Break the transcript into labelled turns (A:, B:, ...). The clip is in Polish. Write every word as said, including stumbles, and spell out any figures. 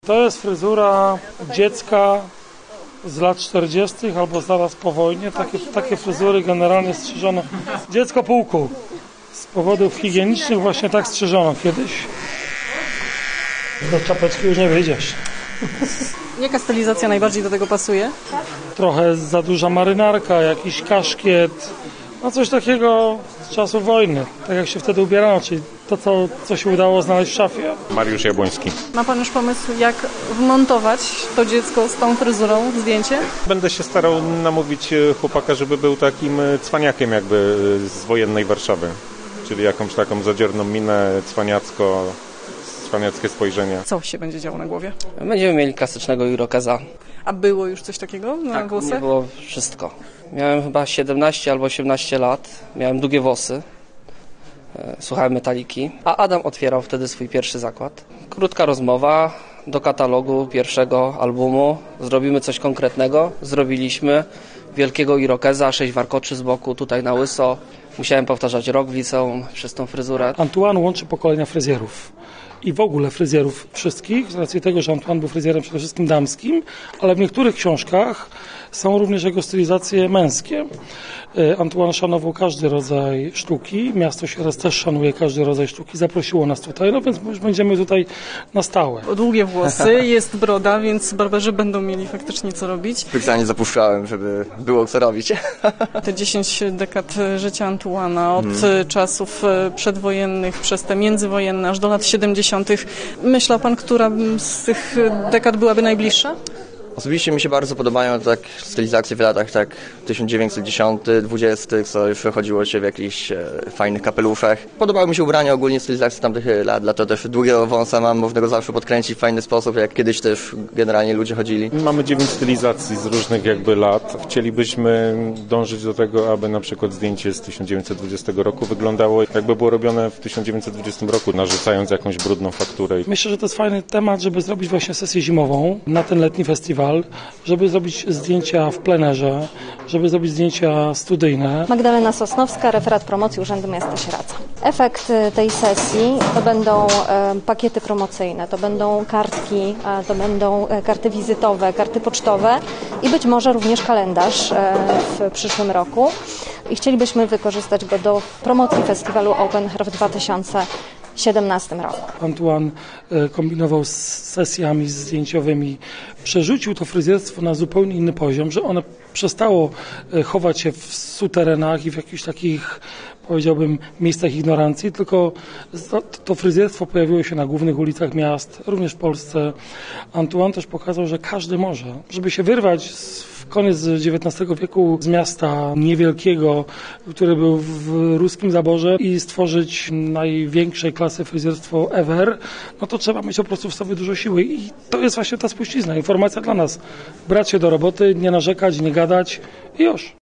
A: To jest fryzura dziecka z lat czterdziestych albo zaraz po wojnie. Takie, takie fryzury generalnie strzyżono. Dziecko pułku. Z powodów higienicznych właśnie tak strzyżono kiedyś. Do czapeczki już nie wyjdziesz.
B: Jaka stylizacja najbardziej do tego pasuje?
A: Trochę za duża marynarka, jakiś kaszkiet. No coś takiego z czasów wojny. Tak jak się wtedy ubierano, czyli to, co, co się udało znaleźć w szafie.
C: Mariusz Jabłoński.
B: Ma pan już pomysł, jak wmontować to dziecko z tą fryzurą w zdjęcie?
C: Będę się starał namówić chłopaka, żeby był takim cwaniakiem jakby z wojennej Warszawy. Czyli jakąś taką zadziorną minę, cwaniacko, cwaniackie spojrzenie.
B: Co się będzie działo na głowie?
D: Będziemy mieli klasycznego irokeza.
B: A było już coś takiego na
D: Tak,
B: włosach?
D: nie było wszystko. Miałem chyba siedemnaście albo osiemnaście lat. Miałem długie włosy. Słuchałem Metaliki. A Adam otwierał wtedy swój pierwszy zakład. Krótka rozmowa do katalogu pierwszego albumu. Zrobimy coś konkretnego. Zrobiliśmy wielkiego irokeza, sześć warkoczy z boku, tutaj na łyso. Musiałem powtarzać rok w liceum przez tą fryzurę.
A: Antoine łączy pokolenia fryzjerów. I w ogóle fryzjerów wszystkich, z racji tego, że Antoine był fryzjerem przede wszystkim damskim, ale w niektórych książkach są również jego stylizacje męskie. Antoine szanował każdy rodzaj sztuki, miasto Sierres też szanuje każdy rodzaj sztuki, zaprosiło nas tutaj, no więc już będziemy tutaj na stałe.
B: Długie włosy, jest broda, więc barberzy będą mieli faktycznie co robić.
E: Specjalnie zapuszczałem, żeby było co robić.
B: Te dziesięć dekad życia Antoine'a, od hmm. czasów przedwojennych, przez te międzywojenne, aż do lat siedemdziesiątych. Myślał pan, która z tych dekad byłaby najbliższa?
E: Osobiście mi się bardzo podobają tak stylizacje w latach tak tysiąc dziewięćset dziesiątych, dwudziestych, co już wychodziło się w jakichś e, fajnych kapeluszach. Podobały mi się ubrania ogólnie stylizacji z tamtych lat, dlatego też długiego wąsa mam, można go zawsze podkręcić w fajny sposób, jak kiedyś też generalnie ludzie chodzili.
C: Mamy dziewięć stylizacji z różnych jakby lat. Chcielibyśmy dążyć do tego, aby na przykład zdjęcie z tysiąc dziewięćset dwudziestego roku wyglądało jakby było robione w tysiąc dziewięćset dwudziestym roku, narzucając jakąś brudną fakturę.
A: Myślę, że to jest fajny temat, żeby zrobić właśnie sesję zimową na ten letni festiwal. Żeby zrobić zdjęcia w plenerze, żeby zrobić zdjęcia studyjne.
F: Magdalena Sosnowska, referat promocji Urzędu Miasta Sieradza. Efekt tej sesji to będą e, pakiety promocyjne, to będą kartki, e, to będą karty wizytowe, karty pocztowe i być może również kalendarz e, w przyszłym roku. I chcielibyśmy wykorzystać go do promocji festiwalu Open Hair w dwa tysiące siedemnastym roku.
A: Antoine kombinował z sesjami zdjęciowymi, przerzucił to fryzjerstwo na zupełnie inny poziom, że ono przestało chować się w suterenach i w jakichś takich, powiedziałbym, miejscach ignorancji, tylko to, to fryzjerstwo pojawiło się na głównych ulicach miast, również w Polsce. Antoine też pokazał, że każdy może, żeby się wyrwać z koniec dziewiętnastego wieku z miasta niewielkiego, który był w ruskim zaborze i stworzyć największej klasy fryzjerstwo ever, no to trzeba mieć po prostu w sobie dużo siły i to jest właśnie ta spuścizna, informacja dla nas. Brać się do roboty, nie narzekać, nie gadać i już.